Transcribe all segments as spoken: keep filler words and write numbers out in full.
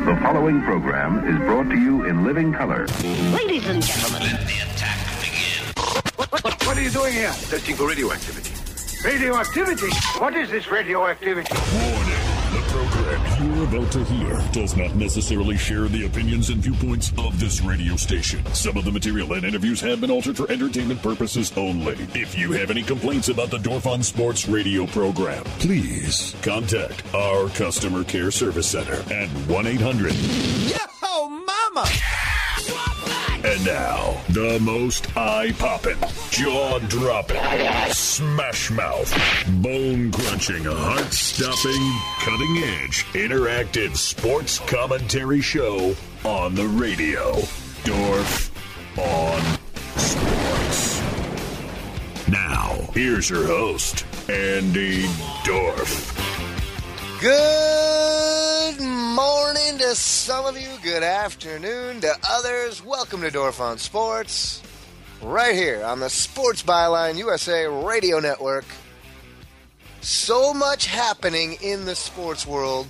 The following program is brought to you in living color. Ladies and gentlemen, let the attack begin. What, what, what are you doing here? Testing for radioactivity. Radioactivity? What is this radioactivity? Warning. The program you're about to hear does not necessarily share the opinions and viewpoints of this radio station. Some of the material and interviews have been altered for entertainment purposes only. If you have any complaints about the Dorf on Sports radio program, please contact our customer care service center at one eight hundred Yo, mama! And now, the most eye-popping, jaw-dropping, smash-mouth, bone-crunching, heart-stopping, cutting-edge, interactive sports commentary show on the radio. Dorf on Sports. Now, here's your host, Andy Dorf. Good morning to some of you. Good afternoon to others. Welcome to Dorf on Sports. Right here on the Sports Byline U S A Radio Network. So much happening in the sports world.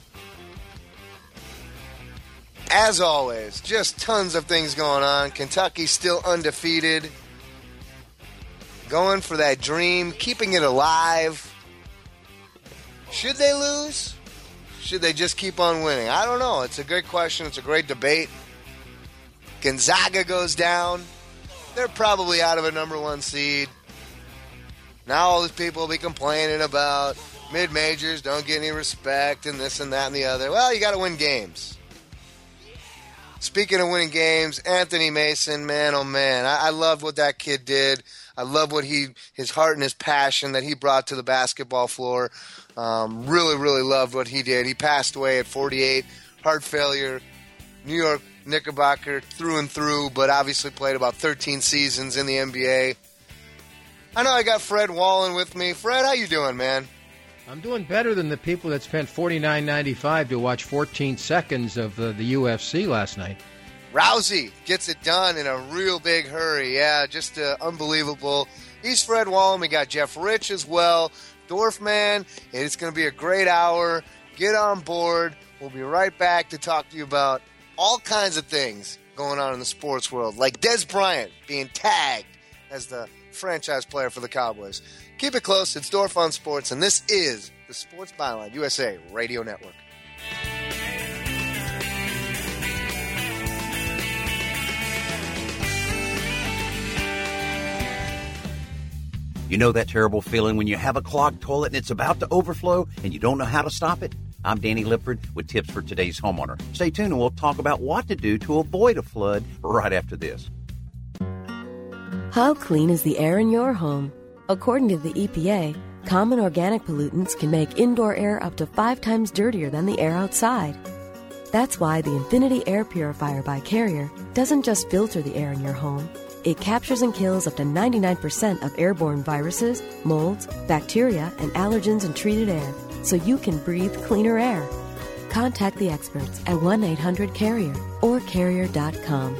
As always, just tons of things going on. Kentucky still undefeated. Going for that dream, keeping it alive. Should they lose? Should they just keep on winning? I don't know. It's a good question. It's a great debate. Gonzaga goes down. They're probably out of a number one seed. Now all these people will be complaining about mid-majors don't get any respect and this and that and the other. Well, you got to win games. Speaking of winning games, Anthony Mason, man, oh man, I, I loved what that kid did. I love what he, his heart and his passion that he brought to the basketball floor. Um, really, really loved what he did. He passed away at forty-eight, heart failure, New York Knickerbocker through and through, but obviously played about thirteen seasons in the N B A. I know I got Fred Wallen with me. Fred, how you doing, man? I'm doing better than the people that spent forty-nine ninety-five to watch fourteen seconds of uh, the U F C last night. Rousey gets it done in a real big hurry. Yeah, just uh, unbelievable. He's Fred Wallen. We got Jeff Rich as well. Dorf, man, it's going to be a great hour. Get on board. We'll be right back to talk to you about all kinds of things going on in the sports world, like Des Bryant being tagged as the franchise player for the Cowboys. Keep it close. It's Dorf on Sports, and this is the Sports Byline U S A Radio Network. You know that terrible feeling when you have a clogged toilet and it's about to overflow and you don't know how to stop it? I'm Danny Lipford with tips for today's homeowner. Stay tuned and we'll talk about what to do to avoid a flood right after this. How clean is the air in your home? According to the E P A, common organic pollutants can make indoor air up to five times dirtier than the air outside. That's why the Infinity Air Purifier by Carrier doesn't just filter the air in your home. It captures and kills up to ninety-nine percent of airborne viruses, molds, bacteria, and allergens in treated air, so you can breathe cleaner air. Contact the experts at one eight hundred carrier or carrier dot com.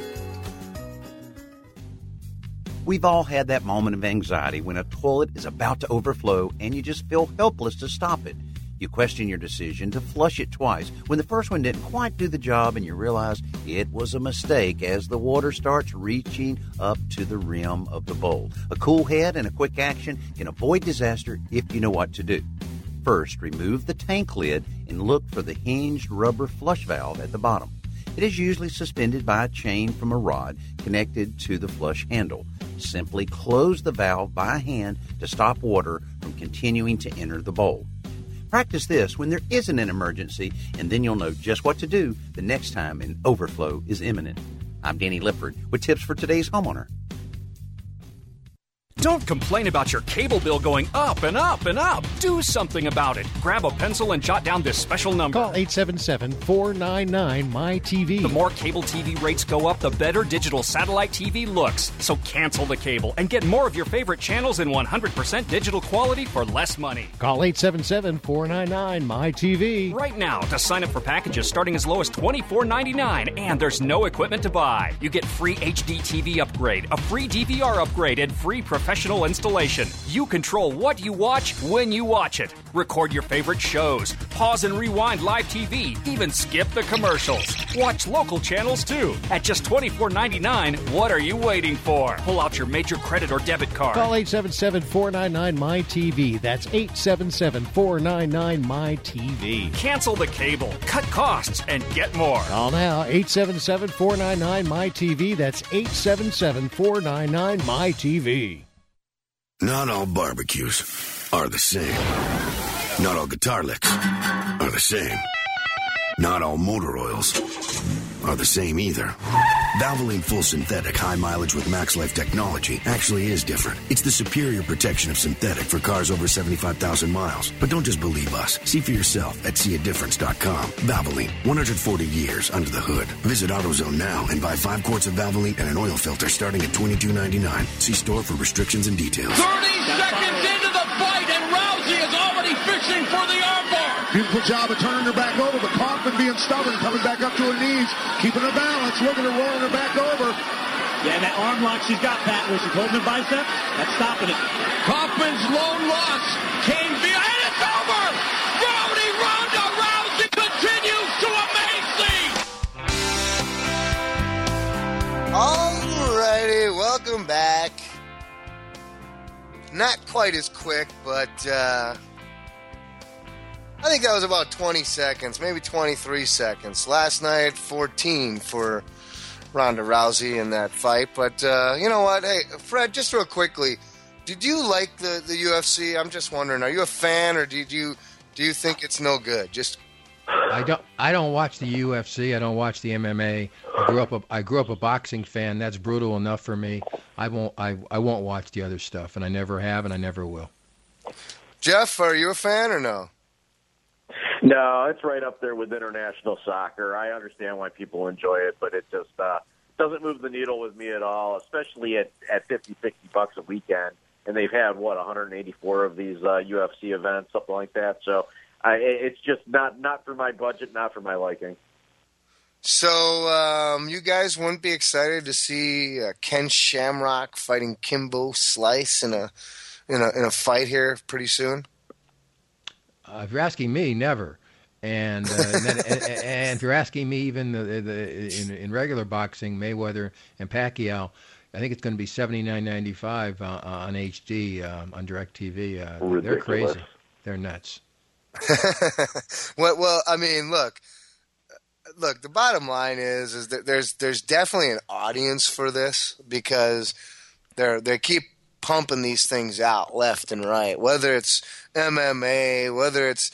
We've all had that moment of anxiety when a toilet is about to overflow and you just feel helpless to stop it. You question your decision to flush it twice when the first one didn't quite do the job and you realize it was a mistake as the water starts reaching up to the rim of the bowl. A cool head and a quick action can avoid disaster if you know what to do. First, remove the tank lid and look for the hinged rubber flush valve at the bottom. It is usually suspended by a chain from a rod connected to the flush handle. Simply close the valve by hand to stop water from continuing to enter the bowl. Practice this when there isn't an emergency, and then you'll know just what to do the next time an overflow is imminent. I'm Danny Lipford with tips for today's homeowner. Don't complain about your cable bill going up and up and up. Do something about it. Grab a pencil and jot down this special number. Call eight seven seven, four nine nine, M Y T V. The more cable T V rates go up, the better digital satellite T V looks. So cancel the cable and get more of your favorite channels in one hundred percent digital quality for less money. Call eight seven seven, four nine nine, M Y T V. Right now to sign up for packages starting as low as twenty-four ninety-nine, and there's no equipment to buy. You get free H D T V upgrade, a free D V R upgrade, and free professional professional installation. You control what you watch when you watch it. Record your favorite shows. Pause and rewind live T V. Even skip the commercials. Watch local channels too. At just twenty-four ninety-nine, what are you waiting for? Pull out your major credit or debit card. Call eight seven seven, four nine nine, M Y T V. That's eight seven seven, four nine nine, M Y T V. Cancel the cable, cut costs, and get more. Call now, eight seven seven, four nine nine, M Y T V. That's eight seven seven, four nine nine, M Y T V. Not all barbecues are the same. Not all guitar licks are the same. Not all motor oils are the same either. Valvoline Full Synthetic High Mileage with Max Life technology actually is different. It's the superior protection of synthetic for cars over seventy-five thousand miles. But don't just believe us. See for yourself at see a difference dot com. Valvoline, one hundred forty years under the hood. Visit AutoZone now and buy five quarts of Valvoline and an oil filter starting at twenty-two ninety-nine. See store for restrictions and details. thirty seconds into the fight, and Rousey is already fishing for the armbar. Beautiful job of turning her back over, but Kaufman being stubborn, coming back up to her knees, keeping her balance, looking at rolling her back over. Yeah, that arm lock she's got, Pat, where she's holding her bicep, that's stopping it. Kaufman's lone loss came via, and it's over! Rowdy Ronda Rousey continues to amaze me! Alrighty, welcome back. Not quite as quick, but uh, I think that was about twenty seconds, maybe twenty-three seconds. Last night, fourteen for Ronda Rousey in that fight. But uh, you know what? Hey, Fred, just real quickly, did you like the, the U F C? I'm just wondering, are you a fan, or did you do you think it's no good? Just I don't. I don't watch the U F C. I don't watch the M M A. I grew up. A, I grew up a boxing fan. That's brutal enough for me. I won't. I, I won't watch the other stuff, and I never have, and I never will. Jeff, are you a fan or no? No, it's right up there with international soccer. I understand why people enjoy it, but it just uh, doesn't move the needle with me at all, especially at, at fifty, sixty bucks a weekend. And they've had, what, one hundred eighty-four of these uh, U F C events, something like that. So I, it's just not, not for my budget, not for my liking. So um, you guys wouldn't be excited to see uh, Ken Shamrock fighting Kimbo Slice in a in a in a fight here pretty soon? Uh, if you're asking me, never. And uh, and, then, and, and if you're asking me, even the, the, in, in regular boxing, Mayweather and Pacquiao, I think it's going to be seventy-nine ninety-five uh, on H D um, on DirecTV. Uh, they're crazy. They're nuts. well, well, I mean, look, look. The bottom line is, is that there's there's definitely an audience for this because they're they keep pumping these things out left and right. Whether it's M M A, whether it's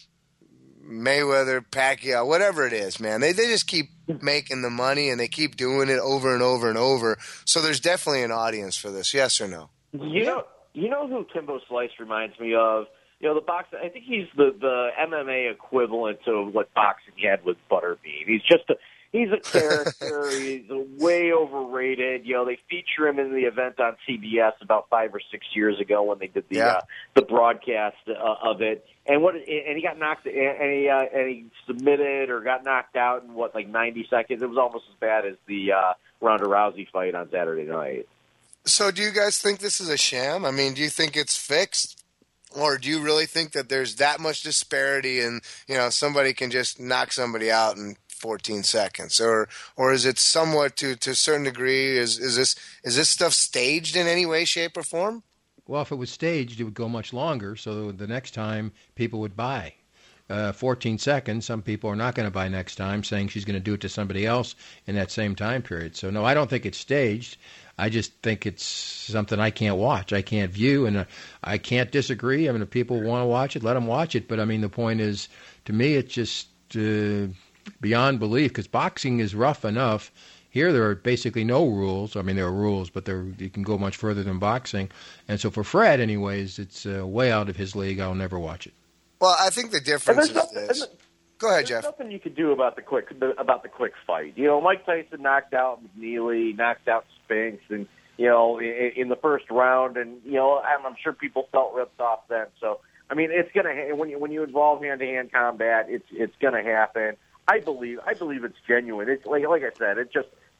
Mayweather, Pacquiao, whatever it is, man. They they just keep making the money and they keep doing it over and over and over. So there's definitely an audience for this. Yes or no? You know, you know who Kimbo Slice reminds me of? You know, the boxing. I think he's the the M M A equivalent to what boxing had with Butterbean. He's just a he's a character. He's way overrated. You know, they feature him in the event on C B S about five or six years ago when they did the Yeah. uh, the broadcast uh, of it. And what? And he got knocked. And he uh, and he submitted or got knocked out in what, like ninety seconds. It was almost as bad as the uh, Ronda Rousey fight on Saturday night. So do you guys think this is a sham? I mean, do you think it's fixed? Or do you really think that there's that much disparity and, you know, somebody can just knock somebody out in fourteen seconds? Or or is it somewhat to, to a certain degree, is, is this is this stuff staged in any way, shape, or form? Well, if it was staged, it would go much longer, so the next time people would buy. Uh, fourteen seconds, some people are not going to buy next time, saying she's going to do it to somebody else in that same time period. So, no, I don't think it's staged. I just think it's something I can't watch. I can't view, and uh, I can't disagree. I mean, if people want to watch it, let them watch it. But, I mean, the point is, to me, it's just uh, beyond belief, because boxing is rough enough. Here there are basically no rules. I mean, there are rules, but there you can go much further than boxing. And so for Fred, anyways, it's uh, way out of his league. I'll never watch it. Well, I think the difference is nothing, this. Go ahead, There's Jeff. nothing you could do about the quick about the quick fight. You know, Mike Tyson knocked out McNeely, knocked out Spinks, and you know, in, in the first round, and you know, I'm, I'm sure people felt ripped off then. So, I mean, it's gonna when you when you involve hand to hand combat, it's it's gonna happen. I believe I believe it's genuine. It's like like I said, it just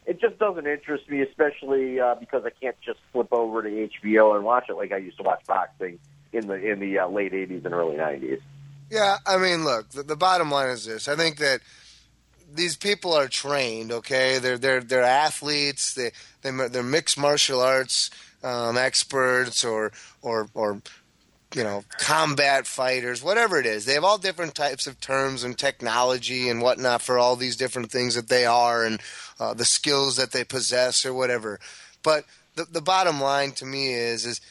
it just doesn't interest me, especially uh, because I can't just flip over to H B O and watch it like I used to watch boxing in the in the uh, late eighties and early nineties. Yeah, I mean, look, the, the bottom line is this. I think that these people are trained, okay? They're they're they're athletes. They they they're mixed martial arts um, experts, or or or you know, combat fighters, whatever it is. They have all different types of terms and technology and whatnot for all these different things that they are and uh, the skills that they possess or whatever. But the the bottom line to me is is.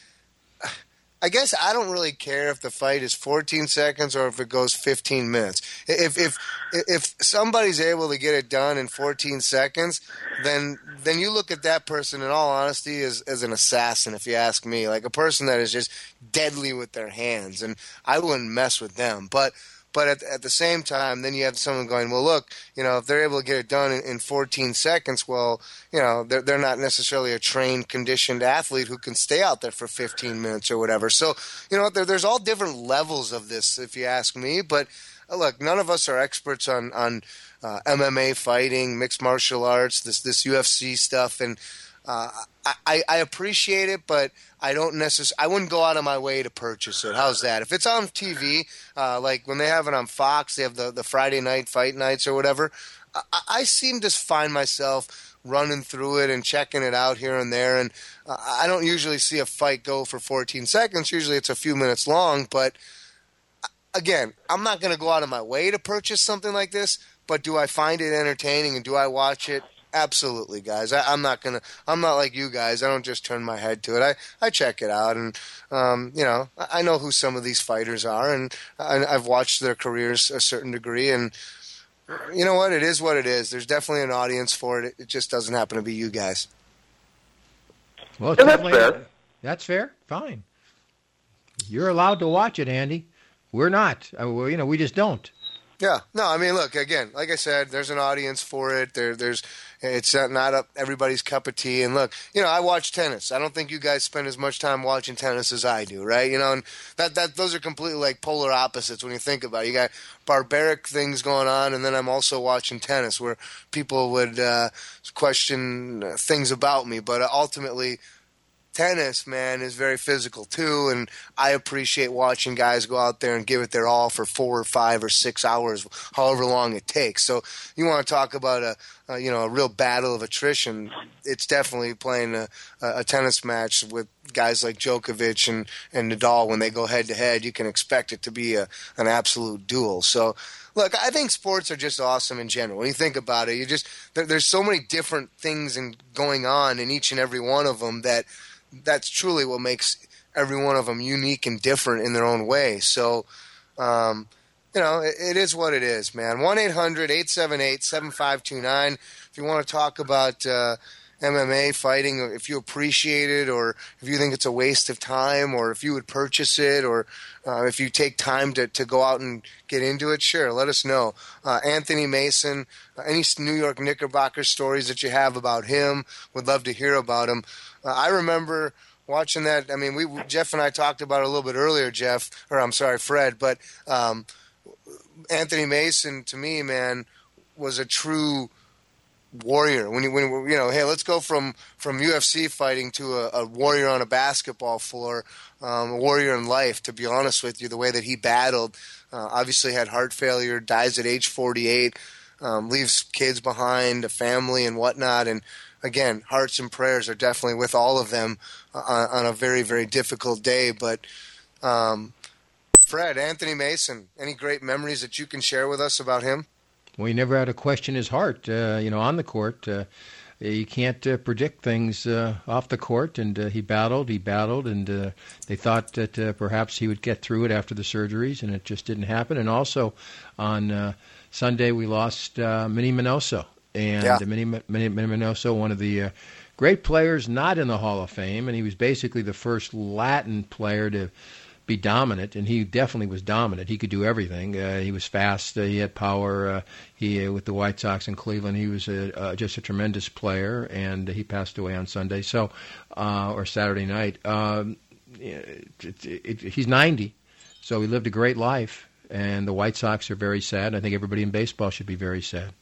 I guess I don't really care if the fight is fourteen seconds or if it goes fifteen minutes. If if if somebody's able to get it done in fourteen seconds, then then you look at that person, in all honesty, as as an assassin, if you ask me. Like a person that is just deadly with their hands, and I wouldn't mess with them. But But at, at the same time, then you have someone going, well, look, you know, if they're able to get it done in, in fourteen seconds, well, you know, they're, they're not necessarily a trained, conditioned athlete who can stay out there for fifteen minutes or whatever. So, you know, there, there's all different levels of this, if you ask me. But, uh, look, none of us are experts on, on uh, M M A fighting, mixed martial arts, this, this U F C stuff. And uh, I, I appreciate it, but I don't necessarily. I wouldn't go out of my way to purchase it. How's that? If it's on T V, uh, like when they have it on Fox, they have the, the Friday night fight nights or whatever. I, I seem to find myself running through it and checking it out here and there, and uh, I don't usually see a fight go for fourteen seconds. Usually, it's a few minutes long. But again, I'm not going to go out of my way to purchase something like this. But do I find it entertaining and do I watch it? Absolutely, guys. I, I'm not gonna. I'm not like you guys. I don't just turn my head to it. I, I check it out, and um, you know, I, I know who some of these fighters are, and I, I've watched their careers a certain degree. And you know what? It is what it is. There's definitely an audience for it. It just doesn't happen to be you guys. Well, and that's fair. That's fair. Fine. You're allowed to watch it, Andy. We're not. Uh, well, you know, we just don't. Yeah, no, I mean, look, again, like I said, there's an audience for it. There, there's, it's not up everybody's cup of tea. And look, you know, I watch tennis. I don't think you guys spend as much time watching tennis as I do, right? You know, and that, that those are completely like polar opposites when you think about it. You got barbaric things going on, and then I'm also watching tennis where people would uh, question things about me, but ultimately, tennis, man, is very physical too, and I appreciate watching guys go out there and give it their all for four or five or six hours, however long it takes. So you want to talk about a, a you know a real battle of attrition? It's definitely playing a, a tennis match with guys like Djokovic and, and Nadal. When they go head to head, you can expect it to be a, an absolute duel. So. Look, I think sports are just awesome in general. When you think about it, you just there, there's so many different things in, going on in each and every one of them that that's truly what makes every one of them unique and different in their own way. So, um, you know, it, it is what it is, man. one eight hundred eight seven eight seven five two nine. If you want to talk about uh, M M A fighting, if you appreciate it, or if you think it's a waste of time, or if you would purchase it, or uh, if you take time to, to go out and get into it, sure, let us know. Uh, Anthony Mason, uh, any New York Knickerbocker stories that you have about him, would love to hear about him. Uh, I remember watching that. I mean, we Jeff and I talked about it a little bit earlier, Jeff, or I'm sorry, Fred, but um, Anthony Mason, to me, man, was a true warrior. When you, when you know, hey, let's go from, from U F C fighting to a, a warrior on a basketball floor, um, a warrior in life. To be honest with you, the way that he battled, uh, obviously had heart failure, dies at age forty-eight, um, leaves kids behind, a family and whatnot. And again, hearts and prayers are definitely with all of them uh, on a very, very difficult day. But um, Fred, Anthony Mason, any great memories that you can share with us about him? Well, he never had to question his heart, uh, you know, on the court. Uh, you can't uh, predict things uh, off the court, and uh, he battled, he battled, and uh, they thought that uh, perhaps he would get through it after the surgeries, and it just didn't happen. And also on uh, Sunday we lost uh, Minnie Minoso, and yeah. Minnie, Minnie, Minnie Minoso, one of the uh, great players not in the Hall of Fame, and he was basically the first Latin player to be dominant, and he definitely was dominant. He could do everything. Uh, he was fast. Uh, he had power. Uh, he uh, with the White Sox in Cleveland, he was a, uh, just a tremendous player, and he passed away on Sunday, so uh, or Saturday night. Um, it, it, it, he's ninety, so he lived a great life, and the White Sox are very sad. I think everybody in baseball should be very sad.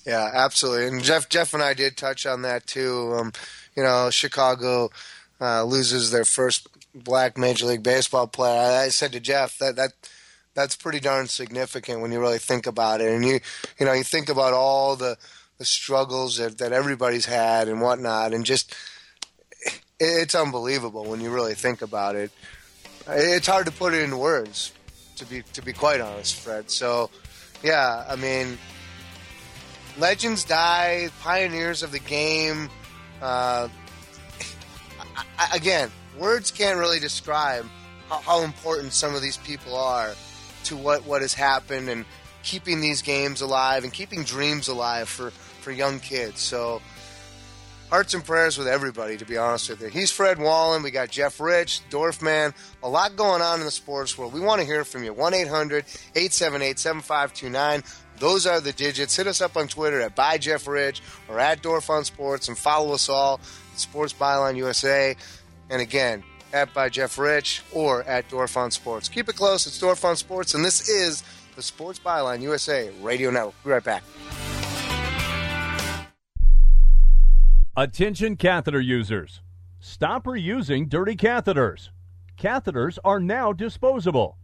Yeah, absolutely. And Jeff, Jeff and I did touch on that too. Um, you know, Chicago uh, loses their first black Major League Baseball player. I, I said to Jeff that that that's pretty darn significant when you really think about it. And you, you know, you think about all the the struggles that, that everybody's had and whatnot, and just it, it's unbelievable when you really think about it. It's hard to put it into words, to be to be quite honest, Fred. So, yeah, I mean, legends die, pioneers of the game. Uh, I, again, words can't really describe how, how important some of these people are to what, what has happened and keeping these games alive and keeping dreams alive for, for young kids. So, hearts and prayers with everybody, to be honest with you. He's Fred Wallen. We got Jeff Rich, Dorfman. A lot going on in the sports world. We want to hear from you. one eight hundred eight seven eight seven five two nine. Those are the digits. Hit us up on Twitter at by Jeff Rich or at Dorf on Sports, and follow us all at Sports Byline U S A. And again, at by Jeff Rich or at Dorf on Sports. Keep it close. It's Dorf on Sports, and this is the Sports Byline U S A Radio Network. We'll be right back. Attention catheter users. Stop reusing dirty catheters. Catheters are now disposable.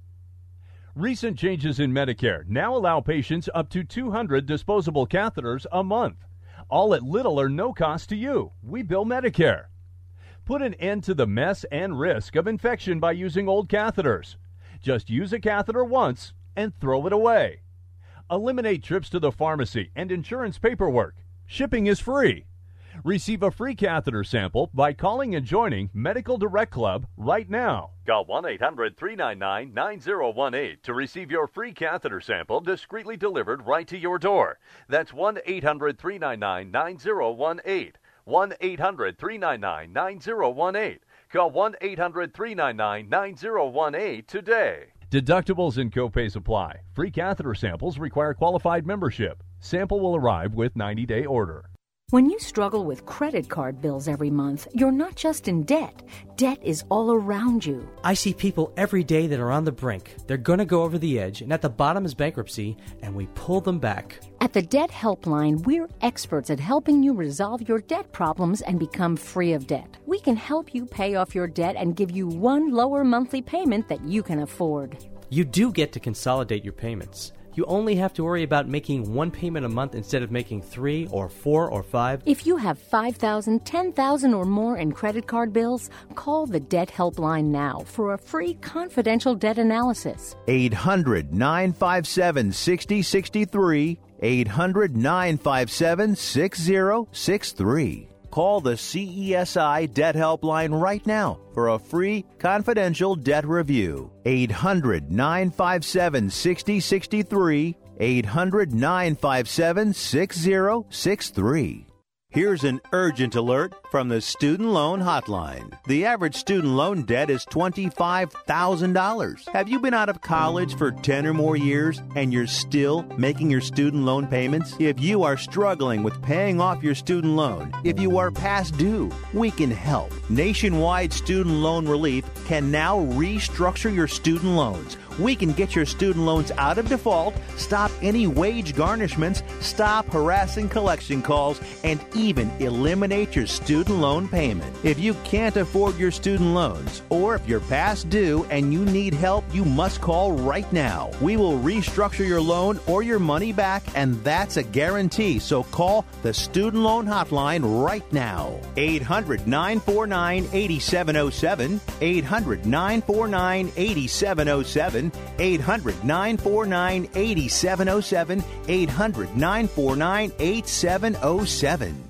Recent changes in Medicare now allow patients up to two hundred disposable catheters a month, all at little or no cost to you. We bill Medicare. Put an end to the mess and risk of infection by using old catheters. Just use a catheter once and throw it away. Eliminate trips to the pharmacy and insurance paperwork. Shipping is free. Receive a free catheter sample by calling and joining Medical Direct Club right now. Call one eight hundred three nine nine nine zero one eight to receive your free catheter sample discreetly delivered right to your door. That's one eight hundred three nine nine nine zero one eight. one eight hundred three nine nine nine zero one eight. Call one eight hundred three nine nine nine zero one eight today. Deductibles and copays apply. Free catheter samples require qualified membership. Sample will arrive with ninety-day order. When you struggle with credit card bills every month, you're not just in debt. Debt is all around you. I see people every day that are on the brink. They're going to go over the edge, and at the bottom is bankruptcy, and we pull them back. At the Debt Helpline, we're experts at helping you resolve your debt problems and become free of debt. We can help you pay off your debt and give you one lower monthly payment that you can afford. You do get to consolidate your payments. You only have to worry about making one payment a month instead of making three or four or five. If you have five thousand dollars, ten thousand dollars or more in credit card bills, call the Debt Helpline now for a free confidential debt analysis. eight hundred nine five seven six zero six three. eight hundred nine five seven six zero six three. Call the C E S I Debt Helpline right now for a free confidential debt review. eight hundred nine five seven six zero six three. eight hundred nine five seven six zero six three. Here's an urgent alert from the Student Loan Hotline. The average student loan debt is twenty-five thousand dollars. Have you been out of college for ten or more years and you're still making your student loan payments? If you are struggling with paying off your student loan, if you are past due, we can help. Nationwide Student Loan Relief can now restructure your student loans. We can get your student loans out of default, stop any wage garnishments, stop harassing collection calls, and even eliminate your student loan payment. If you can't afford your student loans, or if you're past due and you need help, you must call right now. We will restructure your loan or your money back, and that's a guarantee. So call the Student Loan Hotline right now. eight hundred nine four nine eight seven zero seven. eight hundred nine four nine eight seven zero seven. eight hundred nine four nine eight seven zero seven. eight hundred nine four nine eight seven zero seven.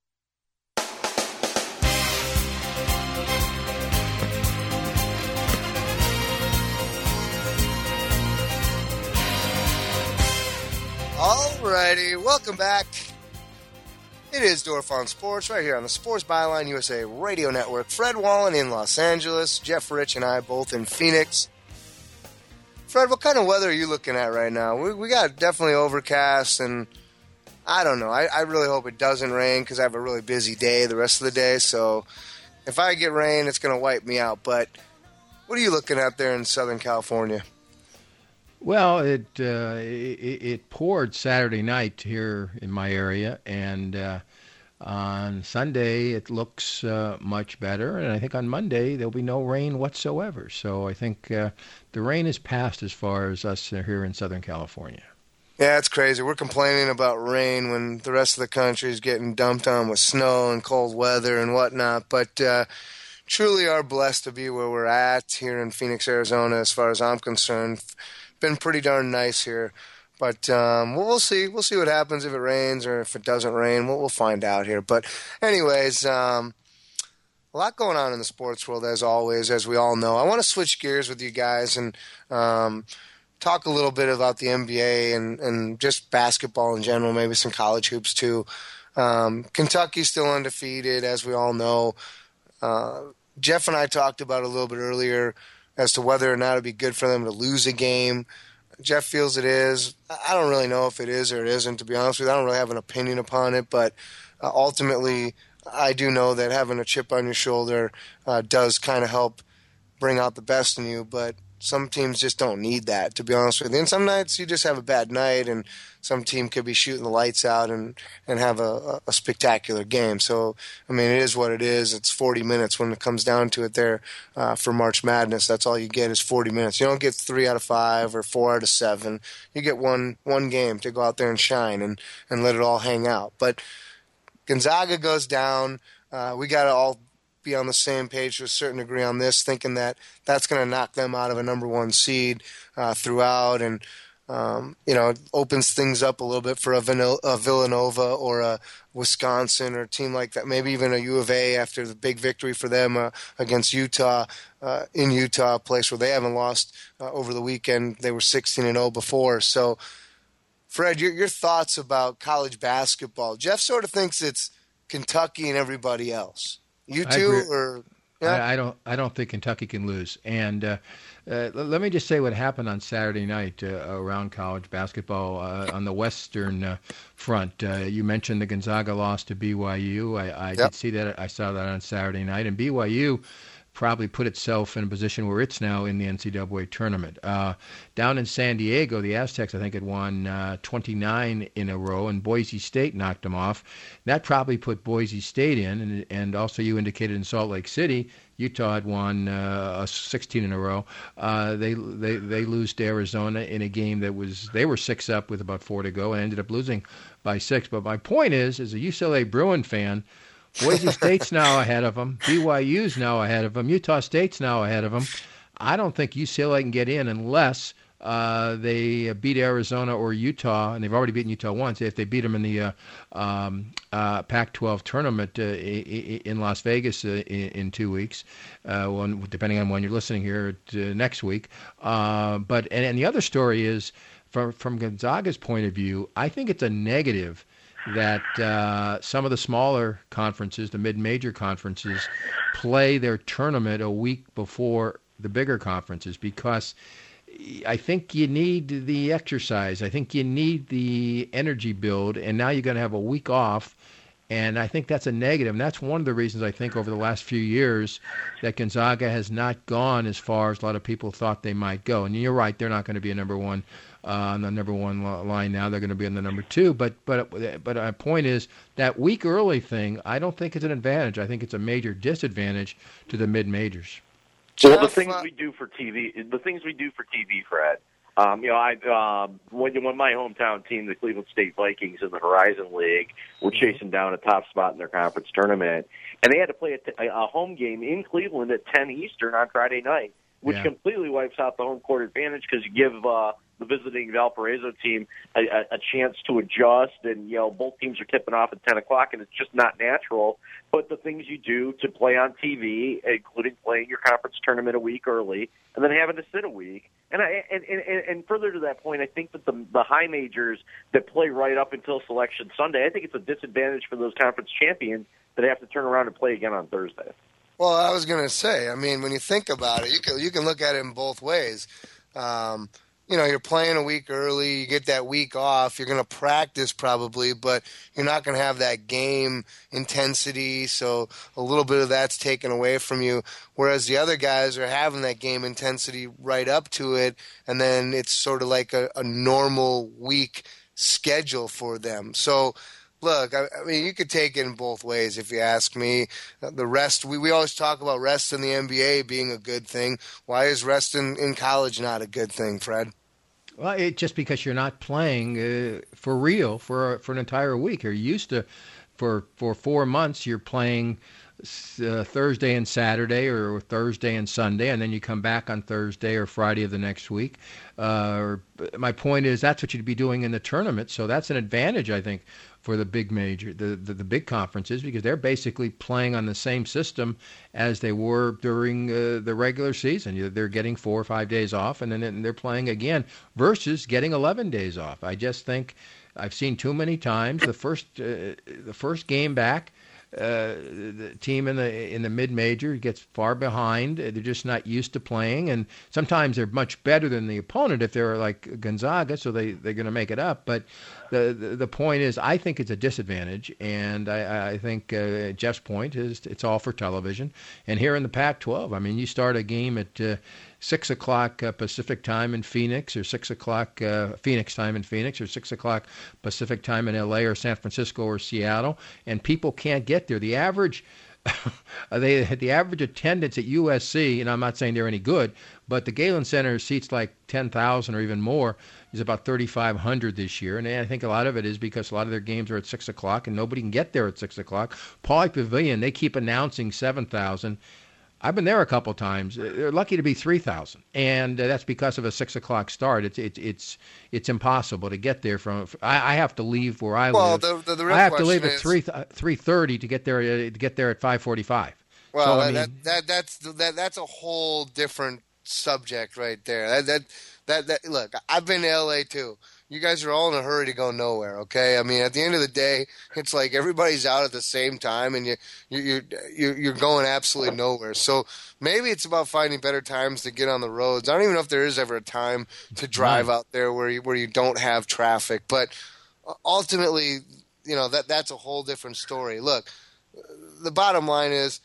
Alrighty, welcome back. It is Dorf on Sports right here on the Sports Byline U S A Radio Network. Fred Wallen in Los Angeles, Jeff Rich and I both in Phoenix. Fred, what kind of weather are you looking at right now? We, we got definitely overcast, and I don't know. I, I really hope it doesn't rain because I have a really busy day the rest of the day. So if I get rain, it's going to wipe me out. But what are you looking at there in Southern California? Well, it, uh, it it poured Saturday night here in my area, and uh, on Sunday it looks uh, much better, and I think on Monday there'll be no rain whatsoever. So I think uh, the rain is past as far as us here in Southern California. Yeah, it's crazy. We're complaining about rain when the rest of the country is getting dumped on with snow and cold weather and whatnot, but uh, truly are blessed to be where we're at here in Phoenix, Arizona, as far as I'm concerned. Been pretty darn nice here, but um, we'll, we'll see. We'll see what happens if it rains or if it doesn't rain. We'll, we'll find out here. But anyways, um, a lot going on in the sports world, as always, as we all know. I want to switch gears with you guys and um, talk a little bit about the N B A and, and just basketball in general, maybe some college hoops too. Um, Kentucky's still undefeated, as we all know. Uh, Jeff and I talked about it a little bit earlier as to whether or not it'd be good for them to lose a game. Jeff feels it is. I don't really know if it is or it isn't, to be honest with you. I don't really have an opinion upon it, but uh, ultimately I do know that having a chip on your shoulder uh, does kind of help bring out the best in you, but some teams just don't need that, to be honest with you. And some nights you just have a bad night, and some team could be shooting the lights out and, and have a, a spectacular game. So, I mean, it is what it is. It's forty minutes when it comes down to it there uh, for March Madness. That's all you get is forty minutes. You don't get three out of five or four out of seven. You get one one game to go out there and shine and, and let it all hang out. But Gonzaga goes down. Uh, we got to all be on the same page to a certain degree on this, thinking that that's going to knock them out of a number one seed uh, throughout, and um, you know, it opens things up a little bit for a, Vino- a Villanova or a Wisconsin or a team like that, maybe even a U of A after the big victory for them uh, against Utah uh, in Utah, a place where they haven't lost uh, over the weekend. They were sixteen and oh before. So, Fred, your, your thoughts about college basketball? Jeff sort of thinks it's Kentucky and everybody else. You too, or yeah? I, I don't. I don't think Kentucky can lose. And uh, uh, let me just say what happened on Saturday night uh, around college basketball uh, on the Western uh, front. Uh, you mentioned the Gonzaga loss to B Y U. I, I yep. did see that. I saw that on Saturday night, and B Y U probably put itself in a position where it's now in the N C double A tournament. Uh, down in San Diego, the Aztecs, I think, had won uh, twenty-nine in a row, and Boise State knocked them off. That probably put Boise State in, and, and also you indicated in Salt Lake City, Utah had won uh, sixteen in a row. Uh, they, they they lose to Arizona in a game that was, they were six up with about four to go and ended up losing by six. But my point is, as a U C L A Bruin fan, Boise State's now ahead of them. B Y U's now ahead of them. Utah State's now ahead of them. I don't think U C L A can get in unless uh, they beat Arizona or Utah, and they've already beaten Utah once. If they beat them in the uh, um, uh, Pac twelve tournament uh, in Las Vegas uh, in, in two weeks, uh, when, depending on when you're listening here uh, next week. Uh, but and, and the other story is, from from Gonzaga's point of view, I think it's a negative that uh, some of the smaller conferences, the mid-major conferences, play their tournament a week before the bigger conferences, because I think you need the exercise. I think you need the energy build, and now you're going to have a week off, and I think that's a negative. And that's one of the reasons I think over the last few years that Gonzaga has not gone as far as a lot of people thought they might go. And you're right, they're not going to be a number one Uh, on the number one line now. They're going to be on the number two. But but but my point is that week early thing, I don't think it's an advantage. I think it's a major disadvantage to the mid majors. Well, the things we do for T V, the things we do for T V, Fred. Um, you know, I um, when when my hometown team, the Cleveland State Vikings in the Horizon League, were chasing down a top spot in their conference tournament, and they had to play a, a home game in Cleveland at ten Eastern on Friday night, which yeah. completely wipes out the home court advantage because you give uh, the visiting Valparaiso team a, a, a chance to adjust, and you know both teams are tipping off at ten o'clock, and it's just not natural. But the things you do to play on T V, including playing your conference tournament a week early, and then having to sit a week, and I, and, and, and further to that point, I think that the the high majors that play right up until Selection Sunday, I think it's a disadvantage for those conference champions that have to turn around and play again on Thursday. Well, I was going to say, I mean, when you think about it, you can you can look at it in both ways. Um, you know, you're playing a week early, you get that week off, you're going to practice probably, but you're not going to have that game intensity, so a little bit of that's taken away from you, whereas the other guys are having that game intensity right up to it, and then it's sort of like a, a normal week schedule for them. So, look, I, I mean, you could take it in both ways if you ask me. The rest, we, we always talk about rest in the N B A being a good thing. Why is rest in, in college not a good thing, Fred? Well, it, just because you're not playing uh, for real for for an entire week. You're used to, for, for four months, you're playing uh, Thursday and Saturday or Thursday and Sunday, and then you come back on Thursday or Friday of the next week. Uh, my point is that's what you'd be doing in the tournament, so that's an advantage, I think, for the big major, the, the, the big conferences, because they're basically playing on the same system as they were during uh, the regular season. They're getting four or five days off, and then they're playing again, versus getting eleven days off. I just think I've seen too many times the first uh, the first game back, uh, the team in the in the mid major gets far behind. They're just not used to playing, and sometimes they're much better than the opponent if they're like Gonzaga, so they they're going to make it up. But the, the the point is, I think it's a disadvantage, and I, I think uh, Jeff's point is it's all for television. And here in the Pac twelve, I mean, you start a game at uh, six o'clock uh, Pacific time in Phoenix, or six o'clock uh, Phoenix time in Phoenix, or six o'clock Pacific time in L A or San Francisco or Seattle, and people can't get there. The average, they the average attendance at U S C, and I'm not saying they're any good, but the Galen Center seats like ten thousand or even more, is about thirty-five hundred this year, and I think a lot of it is because a lot of their games are at six o'clock, and nobody can get there at six o'clock. Pauley Pavilion, they keep announcing seven thousand. I've been there a couple times. They're lucky to be three thousand, and uh, that's because of a six o'clock start. It's it's it's it's impossible to get there from. I, I have to leave where I well, live. The, the, the real I have to leave is, at three three thirty to get there uh, to get there at five forty five. Well, so, I mean, that, that that's that that's a whole different subject right there. That that that, that look, I've been to L A too. You guys are all in a hurry to go nowhere, okay? I mean, at the end of the day, it's like everybody's out at the same time, and you you you you're going absolutely nowhere. So maybe it's about finding better times to get on the roads. I don't even know if there is ever a time to drive out there where you, where you don't have traffic. But ultimately, you know, that that's a whole different story. Look, the bottom line is,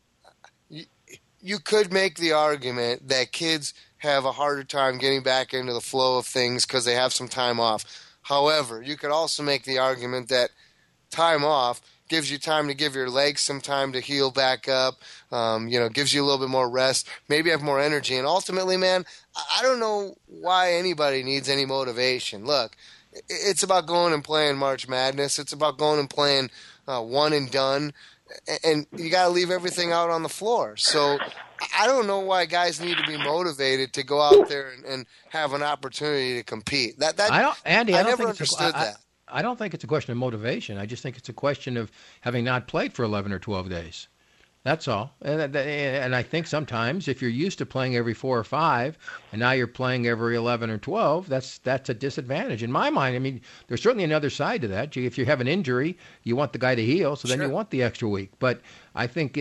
you, you could make the argument that kids have a harder time getting back into the flow of things because they have some time off. However, you could also make the argument that time off gives you time to give your legs some time to heal back up, um, you know, gives you a little bit more rest, maybe have more energy. And ultimately, man, I don't know why anybody needs any motivation. Look, it's about going and playing March Madness. It's about going and playing uh, one and done. And you got to leave everything out on the floor. So I don't know why guys need to be motivated to go out there and, and have an opportunity to compete. That that I don't, Andy, I, I don't never think it's a, understood I, that. I don't think it's a question of motivation. I just think it's a question of having not played for eleven or twelve days. That's all. And, and I think sometimes if you're used to playing every four or five, and now you're playing every eleven or twelve, that's that's a disadvantage. In my mind, I mean, there's certainly another side to that. If you have an injury, you want the guy to heal, so then Sure. you want the extra week. But I think uh,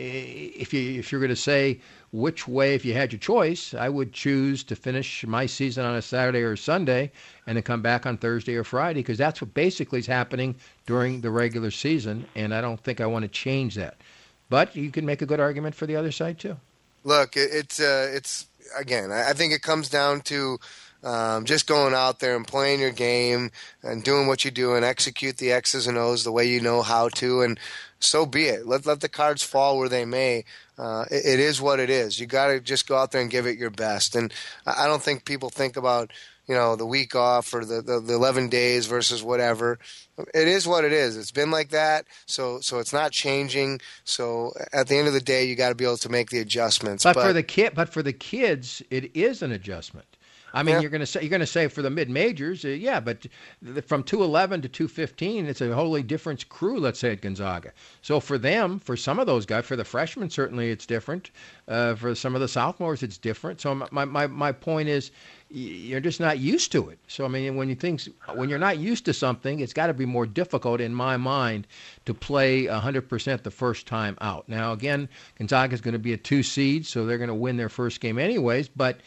if you if you're going to say which way, if you had your choice, I would choose to finish my season on a Saturday or Sunday and then come back on Thursday or Friday, because that's what basically is happening during the regular season, and I don't think I want to change that. But you can make a good argument for the other side too. Look, it, it's uh, it's again. I I think it comes down to um, just going out there and playing your game and doing what you do and execute the X's and O's the way you know how to, and so be it. Let let the cards fall where they may. Uh, it, it is what it is. You got to just go out there and give it your best. And I I don't think people think about, you know, the week off or the, the, the eleven days versus whatever. It is what it is. It's been like that, so so it's not changing. So at the end of the day, you got to be able to make the adjustments. But, But, for the kid, but for the kids, it is an adjustment. I mean, Yeah. you're going to say you're going to say for the mid majors, uh, yeah, but the, from two eleven to two fifteen, it's a wholly different crew. Let's say at Gonzaga. So for them, for some of those guys, for the freshmen, certainly it's different. Uh, for some of the sophomores, it's different. So my my my point is, you're just not used to it. So I mean, when you think when you're not used to something, it's got to be more difficult in my mind to play one hundred percent the first time out. Now again, Gonzaga is going to be a two seed, so they're going to win their first game anyways. But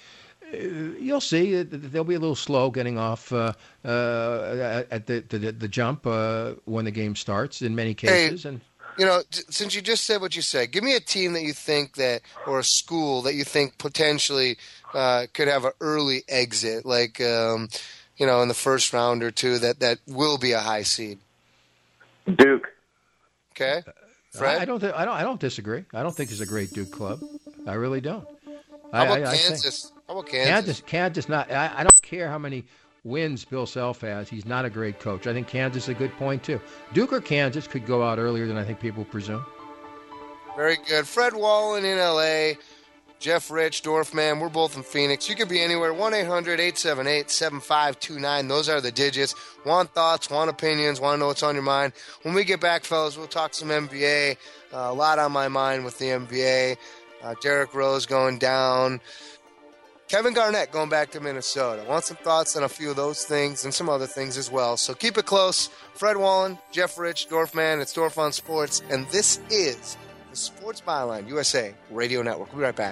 You'll see they'll be a little slow getting off uh, uh, at the, the the jump uh, when the game starts in many cases. Hey, and you know, since you just said what you said, give me a team that you think that, or a school that you think potentially uh, could have an early exit, like um, you know, in the first round or two, that, that will be a high seed. Duke. Okay. Fred? I don't. Th- I don't. I don't disagree. I don't think it's a great Duke club. I really don't. How about I, I, Kansas? I How about Kansas? Kansas, Kansas not. I, I don't care how many wins Bill Self has. He's not a great coach. I think Kansas is a good point too. Duke or Kansas could go out earlier than I think people presume. Very good. Fred Wallen in L A, Jeff Rich, Dorfman. We're both in Phoenix. You could be anywhere. one eight hundred eight seven eight seven five two nine. Those are the digits. Want thoughts, want opinions, want to know what's on your mind. When we get back, fellas, we'll talk some N B A. Uh, a lot on my mind with the N B A. Uh, Derrick Rose going down. Kevin Garnett going back to Minnesota. I want some thoughts on a few of those things and some other things as well. So keep it close. Fred Wallen, Jeff Rich, Dorfman. It's Dorf on Sports. And this is the Sports Byline U S A Radio Network. We'll be right back.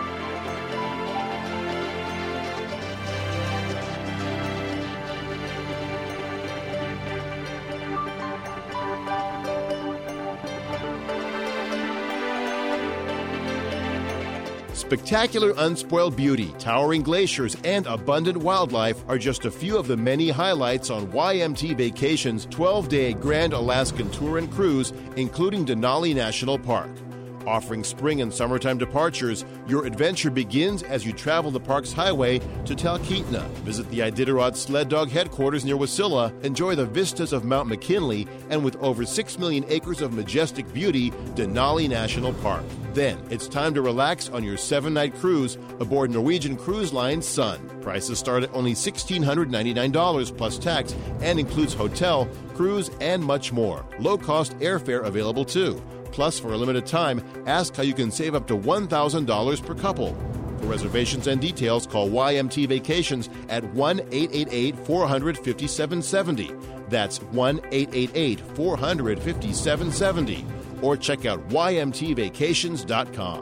Spectacular unspoiled beauty, towering glaciers, and abundant wildlife are just a few of the many highlights on Y M T Vacations' twelve-day Grand Alaskan Tour and Cruise, including Denali National Park. Offering spring and summertime departures, your adventure begins as you travel the park's highway to Talkeetna. Visit the Iditarod Sled Dog headquarters near Wasilla, enjoy the vistas of Mount McKinley, and with over six million acres of majestic beauty, Denali National Park. Then, it's time to relax on your seven-night cruise aboard Norwegian Cruise Line Sun. Prices start at only one thousand six hundred ninety-nine dollars plus tax and includes hotel, cruise, and much more. Low-cost airfare available too. Plus, for a limited time, ask how you can save up to one thousand dollars per couple. For reservations and details, call Y M T Vacations at one eight eight eight, four hundred, fifty-seven seventy. That's one eight eight eight, four hundred, fifty-seven seventy. Or check out Y M T vacations dot com.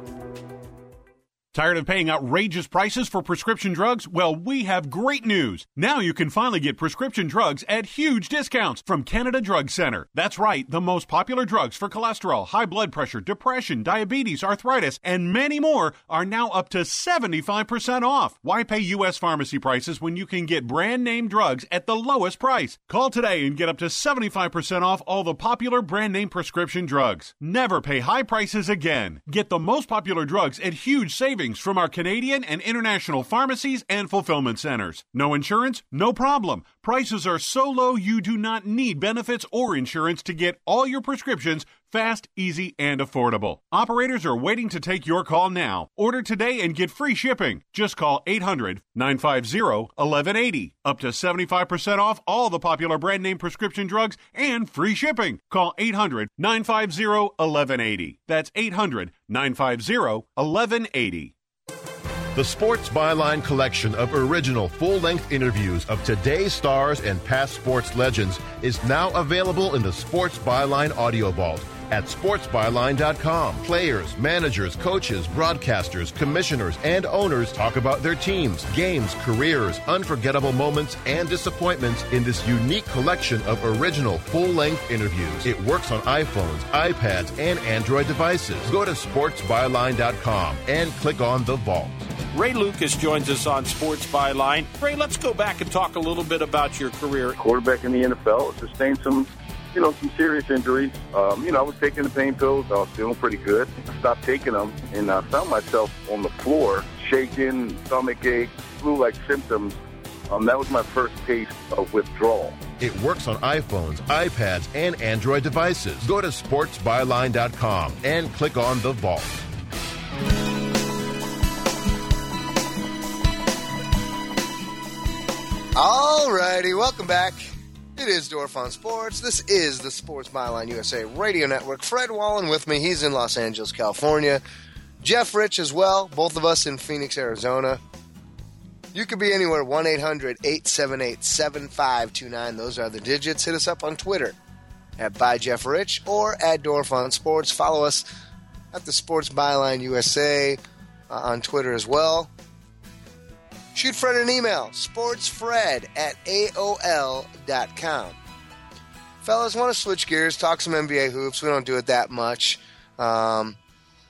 Tired of paying outrageous prices for prescription drugs? Well, we have great news. Now you can finally get prescription drugs at huge discounts from Canada Drug Center. That's right, the most popular drugs for cholesterol, high blood pressure, depression, diabetes, arthritis, and many more are now up to seventy-five percent off. Why pay U S pharmacy prices when you can get brand name drugs at the lowest price? Call today and get up to seventy-five percent off all the popular brand name prescription drugs. Never pay high prices again. Get the most popular drugs at huge savings from our Canadian and international pharmacies and fulfillment centers. No insurance? No problem. Prices are so low you do not need benefits or insurance to get all your prescriptions fast, easy, and affordable. Operators are waiting to take your call now. Order today and get free shipping. Just call eight hundred, nine five zero, one one eight zero. Up to seventy-five percent off all the popular brand name prescription drugs and free shipping. Call eight hundred, nine five zero, one one eight zero. That's eight hundred, nine five zero, one one eight zero. The Sports Byline collection of original full-length interviews of today's stars and past sports legends is now available in the Sports Byline Audio Vault at sports byline dot com. Players, managers, coaches, broadcasters, commissioners, and owners talk about their teams, games, careers, unforgettable moments, and disappointments in this unique collection of original full-length interviews. It works on iPhones, iPads, and Android devices. Go to sports byline dot com and click on the vault. Ray Lucas joins us on Sports Byline. Ray, let's go back and talk a little bit about your career. Quarterback in the N F L, sustained some, you know, some serious injuries. Um, you know, I was taking the pain pills. I was feeling pretty good. I stopped taking them, and I found myself on the floor, shaking, stomach ache, flu-like symptoms. Um, that was my first taste of withdrawal. It works on iPhones, iPads, and Android devices. Go to sports byline dot com and click on the vault. All righty, welcome back. It is Dorf on Sports. This is the Sports Byline U S A Radio Network. Fred Wallen with me. He's in Los Angeles, California. Jeff Rich as well, both of us in Phoenix, Arizona. You could be anywhere, one eight hundred, eight seven eight, seven five two nine. Those are the digits. Hit us up on Twitter at By Jeff Rich or at Dorf on Sports. Follow us at the Sports Byline U S A uh, on Twitter as well. shoot Fred an email, sportsfred at A O L dot com. Fellas, want to switch gears, talk some N B A hoops. We don't do it that much. Um,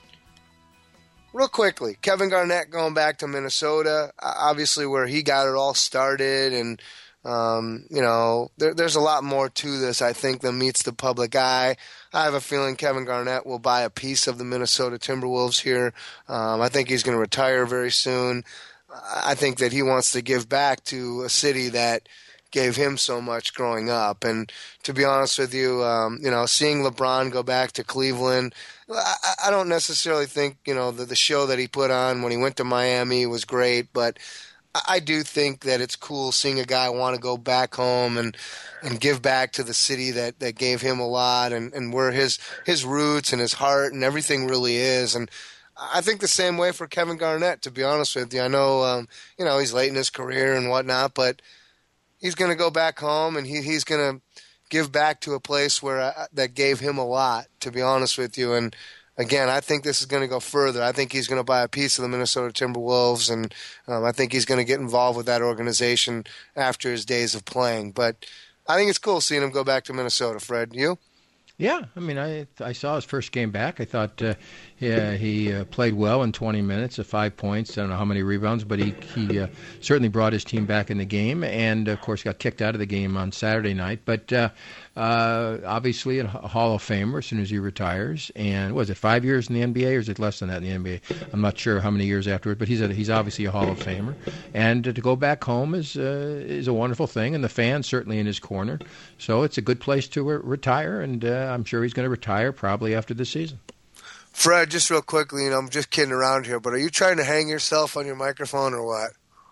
real quickly, Kevin Garnett going back to Minnesota, obviously where he got it all started, and Um, you know, there, there's a lot more to this, I think, than meets the public eye. I have a feeling Kevin Garnett will buy a piece of the Minnesota Timberwolves here. Um, I think he's going to retire very soon. I think that he wants to give back to a city that gave him so much growing up. And to be honest with you, um, you know, seeing LeBron go back to Cleveland, I, I don't necessarily think, you know, the, the show that he put on when he went to Miami was great, but I do think that it's cool seeing a guy want to go back home and, and give back to the city that, that gave him a lot and, and where his, his roots and his heart and everything really is. And I think the same way for Kevin Garnett, to be honest with you. I know, um, you know, he's late in his career and whatnot, but he's going to go back home and he, he's going to give back to a place where I, that gave him a lot, to be honest with you. And again, I think this is going to go further. I think he's going to buy a piece of the Minnesota Timberwolves, and um, I think he's going to get involved with that organization after his days of playing. But I think it's cool seeing him go back to Minnesota. Fred, you? Yeah, I mean, I I saw his first game back. I thought uh, yeah, he uh, played well in twenty minutes at five points. I don't know how many rebounds, but he he uh, certainly brought his team back in the game, and of course got kicked out of the game on Saturday night. But uh, uh, obviously a Hall of Famer as soon as he retires. And was it five years in the N B A, or is it less than that in the N B A? I'm not sure how many years afterward, but he's a, he's obviously a Hall of Famer. And uh, to go back home is uh, is a wonderful thing, and the fans certainly in his corner. So it's a good place to re- retire, and uh, I'm sure he's going to retire probably after this season. Fred, just real quickly, you know, I'm just kidding around here, but are you trying to hang yourself on your microphone or what?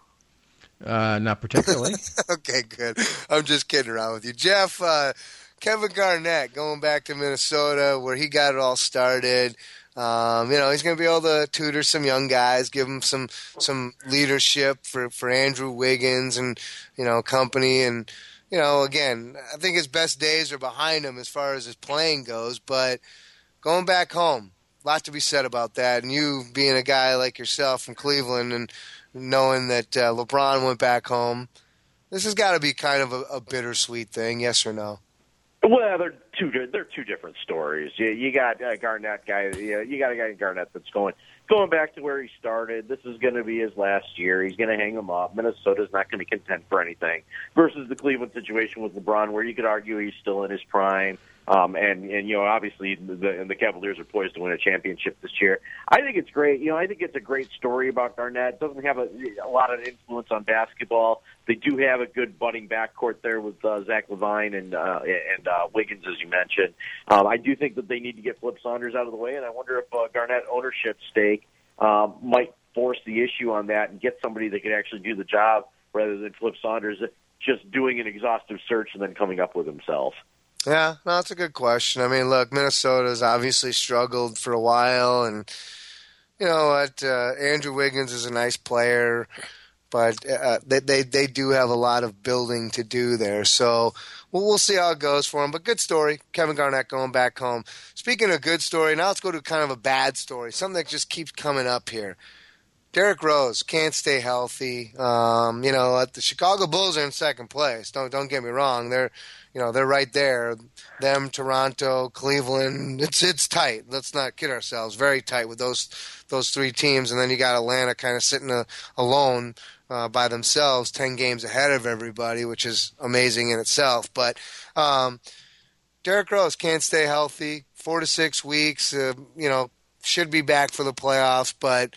Uh, not particularly. Okay, good. I'm just kidding around with you. Jeff, uh, Kevin Garnett going back to Minnesota where he got it all started. Um, you know, he's going to be able to tutor some young guys, give them some some leadership for, for Andrew Wiggins and, you know, company. And, you know, again, I think his best days are behind him as far as his playing goes, but going back home, a lot to be said about that. And you being a guy like yourself from Cleveland and knowing that uh, LeBron went back home, this has got to be kind of a, a bittersweet thing, yes or no? Well, they're two they're two different stories. You, you got a Garnett guy. You, you got a guy in Garnett that's going going back to where he started. This is going to be his last year. He's going to hang him up. Minnesota's not going to contend for anything. Versus the Cleveland situation with LeBron, where you could argue he's still in his prime. Um, and, and, you know, obviously the, and the Cavaliers are poised to win a championship this year. I think it's great. You know, I think it's a great story about Garnett. It doesn't have a, a lot of influence on basketball. They do have a good budding backcourt there with uh, Zach LaVine and uh, and uh, Wiggins, as you mentioned. Um, I do think that they need to get Flip Saunders out of the way, and I wonder if uh, Garnett ownership stake um, might force the issue on that and get somebody that could actually do the job rather than Flip Saunders just doing an exhaustive search and then coming up with himself. Yeah, no, that's a good question. I mean, look, Minnesota's obviously struggled for a while, and you know what? Uh, Andrew Wiggins is a nice player, but uh, they, they they do have a lot of building to do there. So we'll, we'll see how it goes for him. But good story, Kevin Garnett going back home. Speaking of good story, now let's go to kind of a bad story, something that just keeps coming up here. Derrick Rose can't stay healthy. Um, you know, the Chicago Bulls are in second place. Don't don't get me wrong. They're you know they're right there. Them, Toronto, Cleveland. It's it's tight. Let's not kid ourselves. Very tight with those those three teams. And then you got Atlanta kind of sitting uh, alone uh, by themselves, ten games ahead of everybody, which is amazing in itself. But um, Derrick Rose can't stay healthy. Four to six weeks. Uh, you know, should be back for the playoffs, but.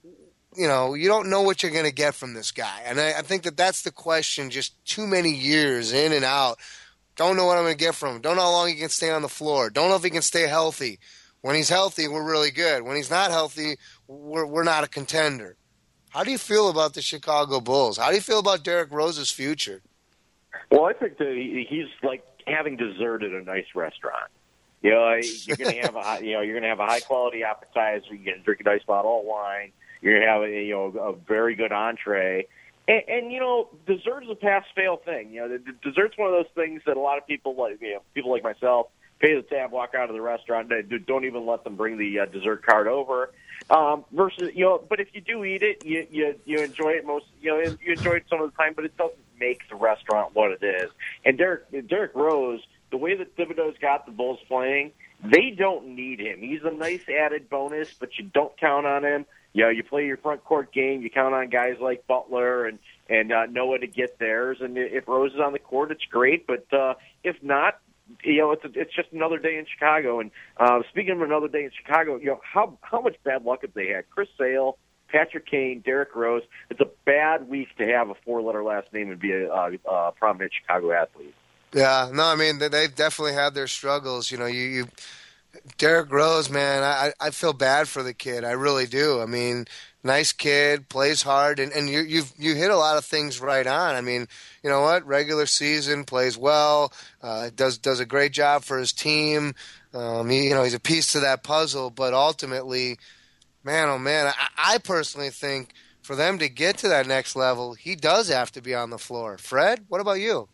You know, you don't know what you're going to get from this guy. And I, I think that that's the question, just too many years in and out. Don't know what I'm going to get from him. Don't know how long he can stay on the floor. Don't know if he can stay healthy. When he's healthy, we're really good. When he's not healthy, we're, we're not a contender. How do you feel about the Chicago Bulls? How do you feel about Derrick Rose's future? Well, I think that he, he's like having deserted a nice restaurant. You know, you're going to have a you know you're going to have a high quality appetizer. You're going to drink a nice bottle of wine. You're going to have a, you know, a very good entree. And, and, you know, dessert is a pass-fail thing. You know, the, the dessert's one of those things that a lot of people, like you know, people like myself, pay the tab, walk out of the restaurant, don't even let them bring the uh, dessert card over. Um, versus, you know, but if you do eat it, you, you you enjoy it most, you know, you enjoy it some of the time, but it doesn't make the restaurant what it is. And Derek Derek Rose, the way that Thibodeau's got the Bulls playing, they don't need him. He's a nice added bonus, but you don't count on him. You know, you play your front court game, you count on guys like Butler and and uh, Noah to get theirs. And if Rose is on the court, it's great. But uh, if not, you know, it's a, it's just another day in Chicago. And uh, speaking of another day in Chicago, you know, how how much bad luck have they had? Chris Sale, Patrick Kane, Derrick Rose. It's a bad week to have a four-letter last name and be a, a, a prominent Chicago athlete. Yeah, no, I mean, they've definitely had their struggles. You know, you, you Derrick Rose, man, I, I feel bad for the kid. I really do. I mean, nice kid, plays hard, and, and you you've you hit a lot of things right on. I mean, you know what? Regular season, plays well, uh, does does a great job for his team. Um, he, you know, he's a piece to that puzzle, but ultimately, man, oh man, I, I personally think for them to get to that next level, he does have to be on the floor. Fred, what about you?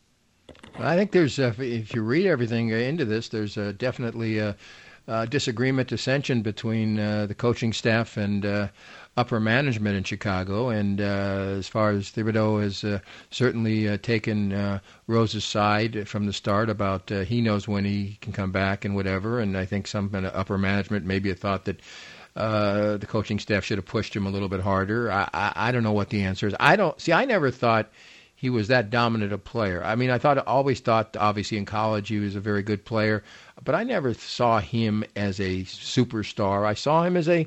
I think there's, uh, if you read everything into this, there's uh, definitely a, a disagreement, dissension between uh, the coaching staff and uh, upper management in Chicago. And uh, as far as Thibodeau has uh, certainly uh, taken uh, Rose's side from the start about uh, he knows when he can come back and whatever. And I think some uh, upper management maybe have thought that uh, the coaching staff should have pushed him a little bit harder. I, I, I don't know what the answer is. I don't see. I never thought he was that dominant a player. I mean, I thought, always thought, obviously in college he was a very good player, but I never saw him as a superstar. I saw him as a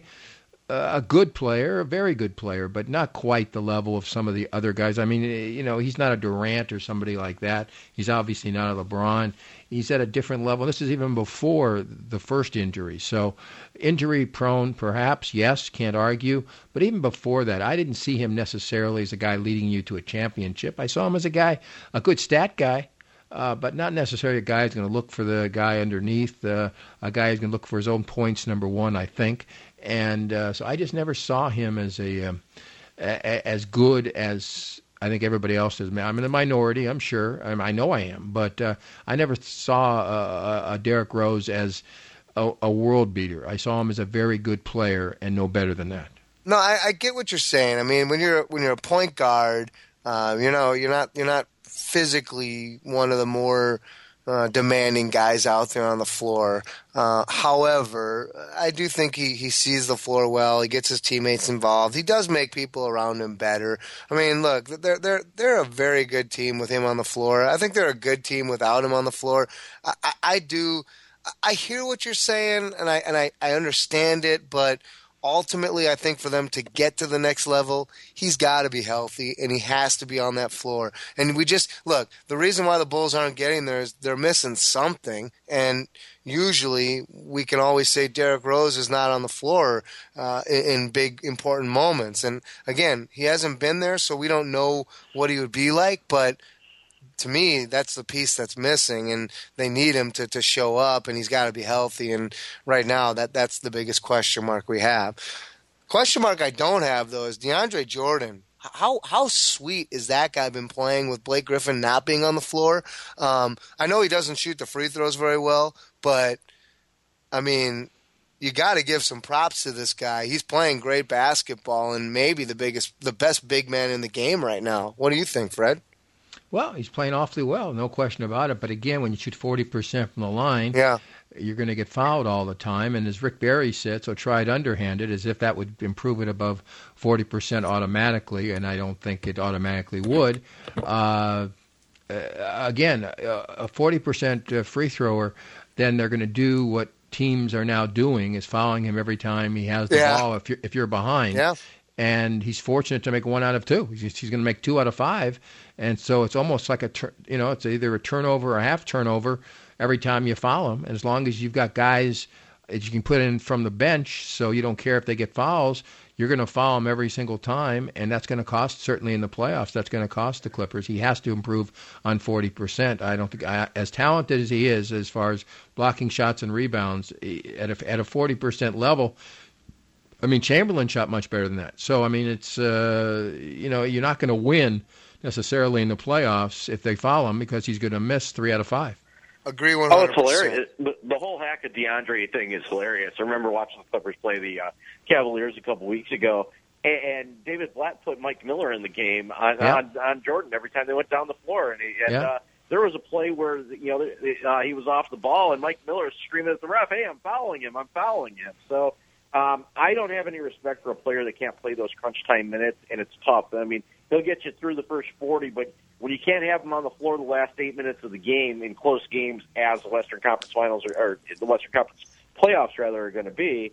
a good player, a very good player, but not quite the level of some of the other guys. I mean, you know, he's not a Durant or somebody like that. He's obviously not a LeBron. He's at a different level. This is even before the first injury. So injury prone, perhaps, yes, can't argue. But even before that, I didn't see him necessarily as a guy leading you to a championship. I saw him as a guy, a good stat guy, uh, but not necessarily a guy who's going to look for the guy underneath, uh, a guy who's going to look for his own points, number one, I think. And uh, so I just never saw him as a, um, a as good as I think everybody else is. I'm in the minority, I'm sure. I, mean, I know I am. But uh, I never saw a, a Derrick Rose as a, a world beater. I saw him as a very good player and no better than that. No, I, I get what you're saying. I mean, when you're when you're a point guard, uh, you know, you're not you're not physically one of the more Uh, demanding guys out there on the floor. Uh, however, I do think he, he sees the floor well. He gets his teammates involved. He does make people around him better. I mean, look, they're they're they're a very good team with him on the floor. I think they're a good team without him on the floor. I, I, I do. I hear what you're saying, and I and I, I understand it, but ultimately, I think for them to get to the next level, he's got to be healthy, and he has to be on that floor. And we just, look, the reason why the Bulls aren't getting there is they're missing something. And usually we can always say Derrick Rose is not on the floor uh, in, in big, important moments. And, again, he hasn't been there, so we don't know what he would be like. But to me, that's the piece that's missing, and they need him to, to show up, and he's got to be healthy. And right now, that that's the biggest question mark we have. Question mark I don't have, though, is DeAndre Jordan. How how sweet is that guy been playing with Blake Griffin not being on the floor? Um, I know he doesn't shoot the free throws very well, but, I mean, you got to give some props to this guy. He's playing great basketball and maybe the biggest, the best big man in the game right now. What do you think, Fred? Well, he's playing awfully well, no question about it. But again, when you shoot forty percent from the line, yeah. you're going to get fouled all the time. And as Rick Barry said, so try it underhanded, as if that would improve it above forty percent automatically, and I don't think it automatically would. Uh, again, a forty percent free thrower, then they're going to do what teams are now doing, is fouling him every time he has the yeah. ball if you're, if you're behind. Yeah. And he's fortunate to make one out of two. He's, he's going to make two out of five. And so it's almost like a, you know, it's either a turnover or a half turnover every time you foul him. And as long as you've got guys that you can put in from the bench so you don't care if they get fouls, you're going to foul him every single time. And that's going to cost, certainly in the playoffs, that's going to cost the Clippers. He has to improve on forty percent. I don't think, I, as talented as he is as far as blocking shots and rebounds, at a, at a forty percent level, I mean, Chamberlain shot much better than that. So, I mean, it's, uh, you know, you're not going to win necessarily in the playoffs if they foul him because he's going to miss three out of five. Agree one Oh, hundred it's percent. hilarious. The, the whole hack of DeAndre thing is hilarious. I remember watching the Clippers play the uh, Cavaliers a couple weeks ago, and, and David Blatt put Mike Miller in the game on, Yeah. on, on Jordan every time they went down the floor. And, he, and Yeah. uh, there was a play where you know uh, he was off the ball, and Mike Miller is screaming at the ref, "Hey, I'm fouling him! I'm fouling him!" So um, I don't have any respect for a player that can't play those crunch time minutes, and it's tough. I mean, he'll get you through the first forty, but when you can't have him on the floor the last eight minutes of the game in close games, as the Western Conference Finals or, or the Western Conference playoffs rather are going to be,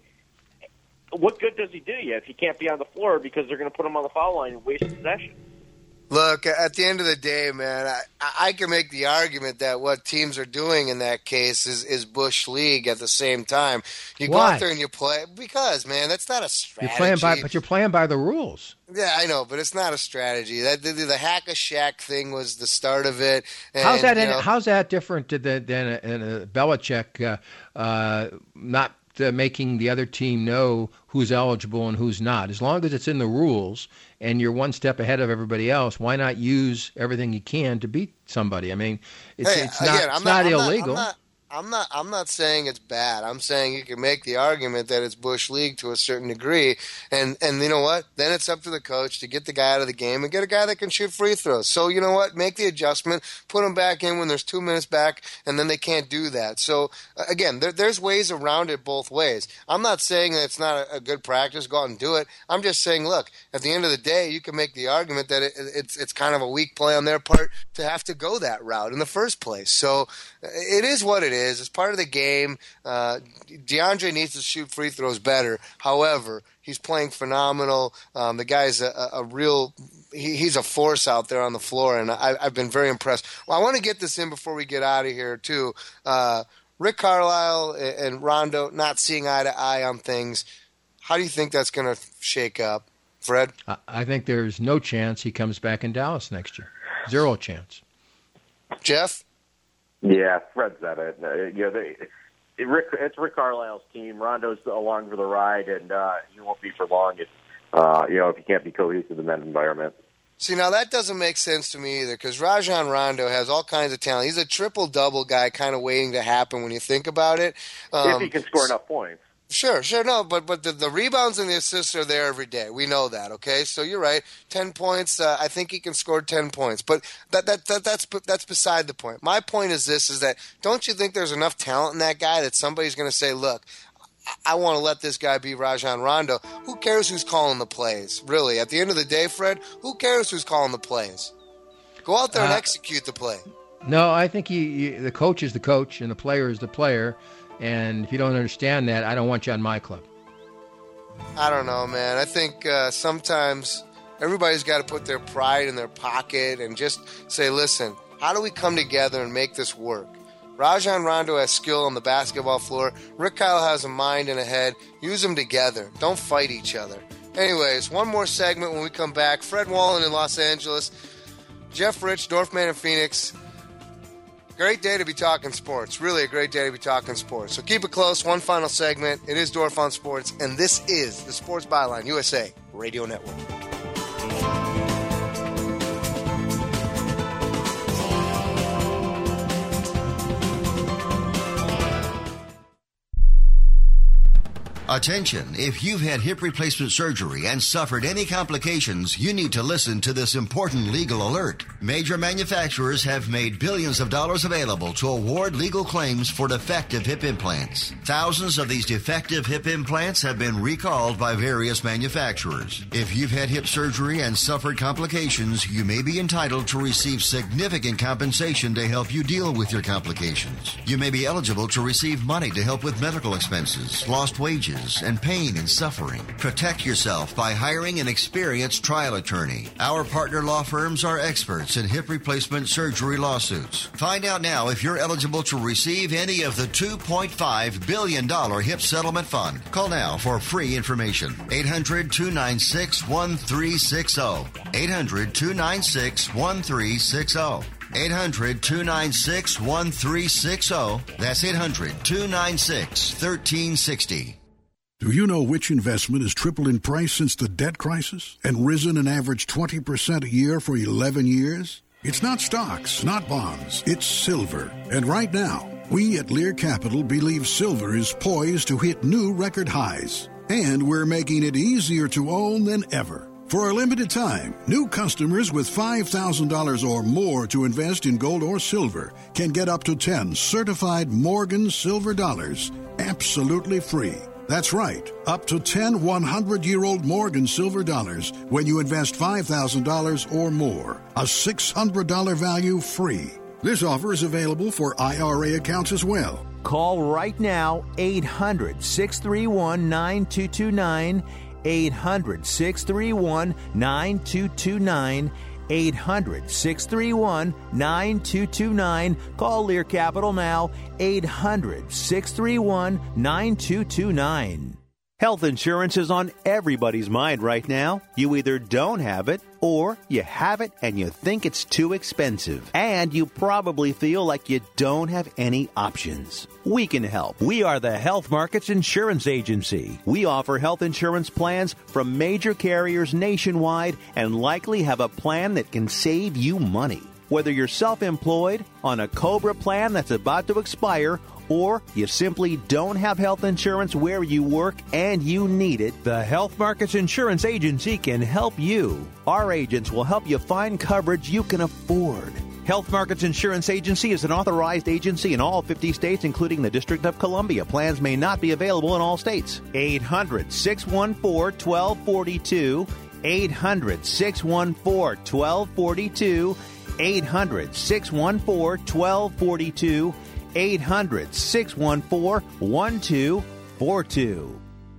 what good does he do you if he can't be on the floor because they're going to put him on the foul line and waste possession? Look, at the end of the day, man, I, I can make the argument that what teams are doing in that case is, is Bush League at the same time. You go Why? out there and you play because, man, that's not a strategy. You're playing by, but you're playing by the rules. Yeah, I know, but it's not a strategy. That the, the hack a Shaq thing was the start of it. And, How's that? you In, know, how's that different to the, than a, than a Belichick uh, uh, not uh, making the other team know who's eligible and who's not? As long as it's in the rules and you're one step ahead of everybody else, why not use everything you can to beat somebody? I mean, it's, hey, it's not, again, I'm it's not, I'm illegal. I'm not, I'm not. I'm not saying it's bad. I'm saying you can make the argument that it's Bush League to a certain degree, and and you know what? Then it's up to the coach to get the guy out of the game and get a guy that can shoot free throws. So you know what? Make the adjustment, put him back in when there's two minutes back, and then they can't do that. So uh, again, there, there's ways around it both ways. I'm not saying that it's not a, a good practice. Go out and do it. I'm just saying, look, at the end of the day, you can make the argument that it, it's it's kind of a weak play on their part to have to go that route in the first place. So it is what it is. It's part of the game. Uh, DeAndre needs to shoot free throws better. However, he's playing phenomenal. Um, the guy's a, a real he, he's a force out there on the floor, and I, I've been very impressed. Well, I want to get this in before we get out of here, too. Uh, Rick Carlisle and Rondo not seeing eye to eye on things. How do you think that's going to shake up, Fred? I, I think there's no chance he comes back in Dallas next year. Zero chance. Jeff? Yeah, Fred said it. Uh, you know, they, it Rick, it's Rick Carlisle's team. Rondo's along for the ride, and uh, he won't be for long if uh, you know if he can't be cohesive in that environment. See, now that doesn't make sense to me either, because Rajon Rondo has all kinds of talent. He's a triple-double guy kind of waiting to happen when you think about it. Um, if he can score enough points. Sure, sure, no, but but the, the rebounds and the assists are there every day. We know that, okay? So you're right. Ten points. Uh, I think he can score ten points, but that, that that that's that's beside the point. My point is this: is that don't you think there's enough talent in that guy that somebody's going to say, look, I, I want to let this guy be Rajon Rondo. Who cares who's calling the plays? Really, at the end of the day, Fred, who cares who's calling the plays? Go out there and Uh, execute the play. No, I think he, he, the coach is the coach and the player is the player. And if you don't understand that, I don't want you on my club. I don't know, man. I think uh, sometimes everybody's got to put their pride in their pocket and just say, listen, how do we come together and make this work? Rajon Rondo has skill on the basketball floor. Rick Kyle has a mind and a head. Use them together. Don't fight each other. Anyways, one more segment when we come back. Fred Wallen in Los Angeles. Jeff Rich, Dorfman in Phoenix. Great day to be talking sports. Really a great day to be talking sports. So keep it close. One final segment. It is Dorf on Sports, and this is the Sports Byline U S A Radio Network. Attention, if you've had hip replacement surgery and suffered any complications, you need to listen to this important legal alert. Major manufacturers have made billions of dollars available to award legal claims for defective hip implants. Thousands of these defective hip implants have been recalled by various manufacturers. If you've had hip surgery and suffered complications, you may be entitled to receive significant compensation to help you deal with your complications. You may be eligible to receive money to help with medical expenses, lost wages, and pain and suffering. Protect yourself by hiring an experienced trial attorney. Our partner law firms are experts in hip replacement surgery lawsuits. Find out now if you're eligible to receive any of the two point five billion dollars HIP Settlement Fund. Call now for free information. eight hundred, two nine six, one three six zero. eight hundred, two nine six, one three six zero. eight hundred, two nine six, one three six zero. That's eight hundred, two nine six, one three six zero. Do you know which investment has tripled in price since the debt crisis and risen an average twenty percent a year for eleven years? It's not stocks, not bonds. It's silver. And right now, we at Lear Capital believe silver is poised to hit new record highs. And we're making it easier to own than ever. For a limited time, new customers with five thousand dollars or more to invest in gold or silver can get up to ten certified Morgan silver dollars absolutely free. That's right, up to ten hundred-year-old Morgan silver dollars when you invest five thousand dollars or more. A six hundred dollars value free. This offer is available for I R A accounts as well. Call right now, eight hundred, six three one, nine two two nine, eight hundred, six three one, nine two two nine, eight hundred, six three one, nine two two nine. Call Lear Capital now, eight hundred, six three one, nine two two nine. Health insurance is on everybody's mind right now. You either don't have it, or you have it and you think it's too expensive. And you probably feel like you don't have any options. We can help. We are the Health Markets Insurance Agency. We offer health insurance plans from major carriers nationwide and likely have a plan that can save you money. Whether you're self-employed, on a COBRA plan that's about to expire, or you simply don't have health insurance where you work and you need it, the Health Markets Insurance Agency can help you. Our agents will help you find coverage you can afford. Health Markets Insurance Agency is an authorized agency in all fifty states, including the District of Columbia. Plans may not be available in all states. eight hundred, six one four, one two four two. eight hundred, six one four, one two four two. eight hundred, six one four, one two four two. eight hundred, six one four, one two four two.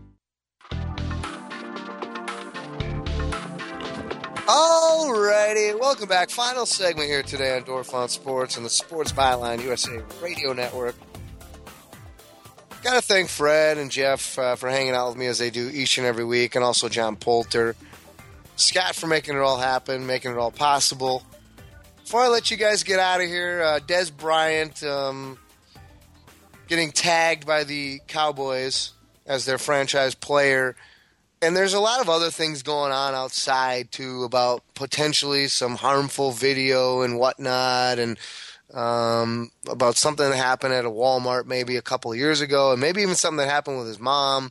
All righty, welcome back. Final segment here today on Dorf on Sports and the Sports Byline U S A Radio Network. Got to thank Fred and Jeff uh, for hanging out with me as they do each and every week, and also John Poulter. Scott for making it all happen, making it all possible. Before I let you guys get out of here, uh, Des Bryant um, getting tagged by the Cowboys as their franchise player. And there's a lot of other things going on outside, too, about potentially some harmful video and whatnot, and um, about something that happened at a Walmart maybe a couple of years ago, and maybe even something that happened with his mom.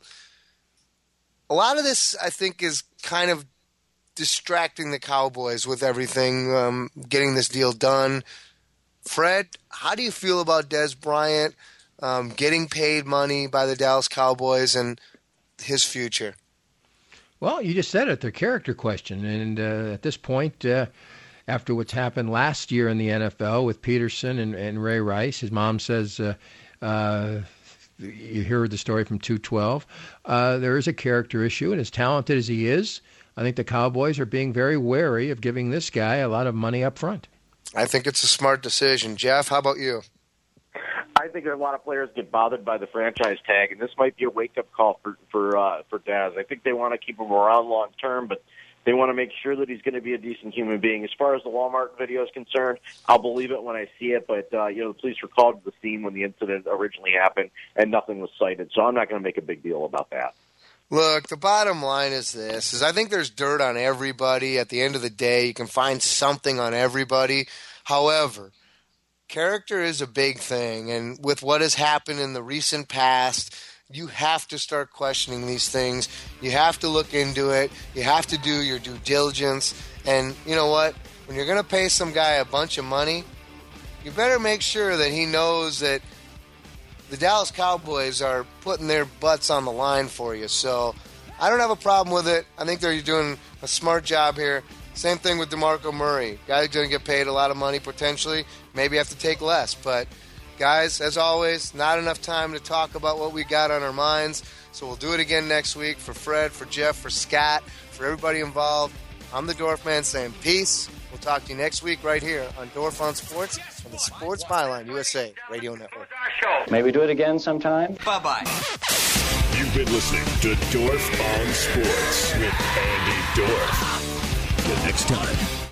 A lot of this, I think, is kind of distracting the Cowboys with everything, um, getting this deal done. Fred, how do you feel about Des Bryant um, getting paid money by the Dallas Cowboys and his future? Well, you just said it, their character question. And uh, at this point, uh, after what's happened last year in the N F L with Peterson and, and Ray Rice, his mom says, uh, uh, you heard the story from two twelve, uh, there is a character issue, and as talented as he is, I think the Cowboys are being very wary of giving this guy a lot of money up front. I think it's a smart decision. Jeff, how about you? I think a lot of players get bothered by the franchise tag, and this might be a wake-up call for for uh, for Daz. I think they want to keep him around long term, but they want to make sure that he's going to be a decent human being. As far as the Walmart video is concerned, I'll believe it when I see it, but uh, you know, the police were called to the scene when the incident originally happened, and nothing was cited, so I'm not going to make a big deal about that. Look, the bottom line is this, is I think there's dirt on everybody. At the end of the day, you can find something on everybody. However, character is a big thing, and with what has happened in the recent past, you have to start questioning these things. You have to look into it. You have to do your due diligence. And you know what? When you're going to pay some guy a bunch of money, you better make sure that he knows that the Dallas Cowboys are putting their butts on the line for you. So I don't have a problem with it. I think they're doing a smart job here. Same thing with DeMarco Murray. Guys going to get paid a lot of money potentially. Maybe have to take less. But, guys, as always, not enough time to talk about what we got on our minds. So we'll do it again next week. For Fred, for Jeff, for Scott, for everybody involved, I'm the Dorf Man saying peace. We'll talk to you next week right here on Dorf on Sports on the Sports Byline U S A Radio Network. Maybe do it again sometime. Bye-bye. You've been listening to Dorf on Sports with Andy Dorf. The next time